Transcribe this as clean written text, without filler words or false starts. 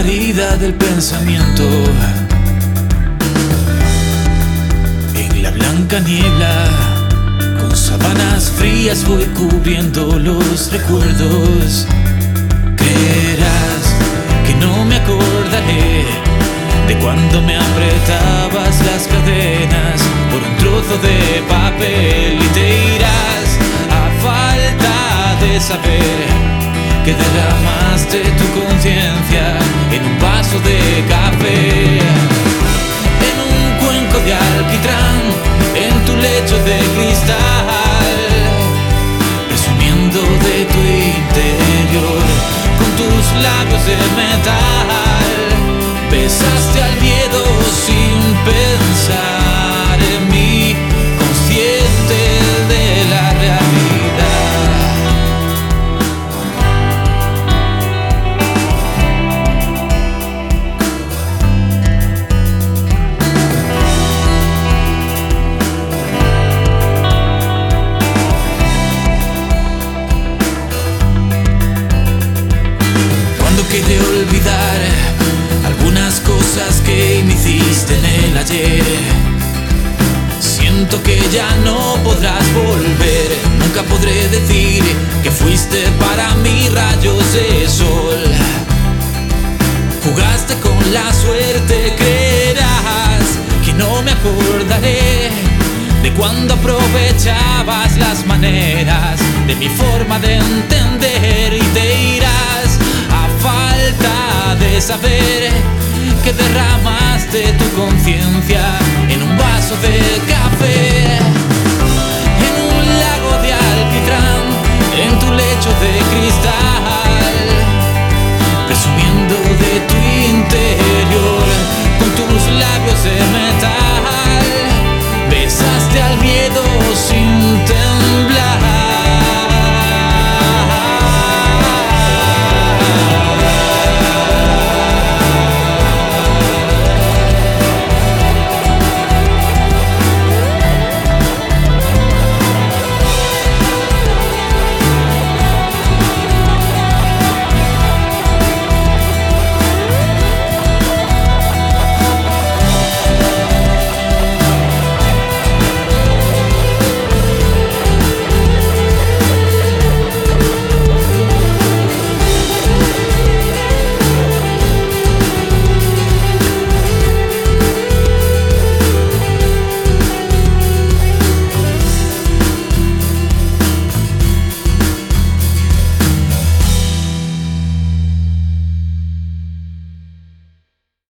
guarida del pensamiento. En la blanca niebla, con sábanas frías voy cubriendo los recuerdos. Creerás que no me acordaré de cuando me apretabas las cadenas por un trozo de papel, y te irás a falta de saber que derramaste tu conciencia en un vaso de café, en un cuenco de alquitrán, en tu lecho de cristal, presumiendo de tu interior con tus labios de metal. Besaste al miedo sin pensar en mí, consciente de la realidad. Cuando quede olvidar algunas cosas que me hiciste en el ayer, siento que ya no podrás volver. Nunca podré decir que fuiste para mí rayos de sol. Jugaste con la suerte, creerás que no me acordaré de cuando aprovechabas las maneras de mi forma de entender, y te irás a falta de saber que derramaste tu conciencia en un vaso de café, en un lago de alquitrán, en tu lecho de cristal, presumiendo de tu interior con tus labios de metal. Besaste al miedo sin temblar.